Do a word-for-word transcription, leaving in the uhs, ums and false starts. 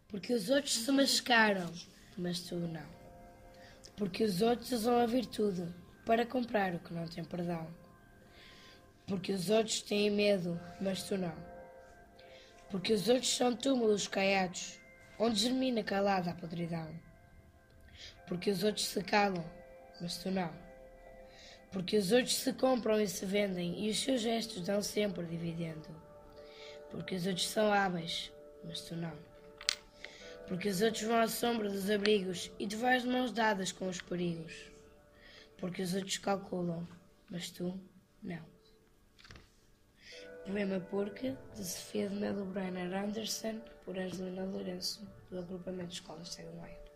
Porque os outros se mascaram, mas tu não. Porque os outros usam a virtude para comprar o que não tem perdão. Porque os outros têm medo, mas tu não. Porque os outros são túmulos caiados, onde germina calada a podridão. Porque os outros se calam, mas tu não. Porque os outros se compram e se vendem, e os seus gestos dão sempre dividendo. Porque os outros são hábeis, mas tu não. Porque os outros vão à sombra dos abrigos, e tu vais de mãos dadas com os perigos. Porque os outros calculam, mas tu não. Poema Porque, de Sofia de Melo Brenner Anderson, por Angelina Lourenço, do agrupamento de escolas Cego Maio.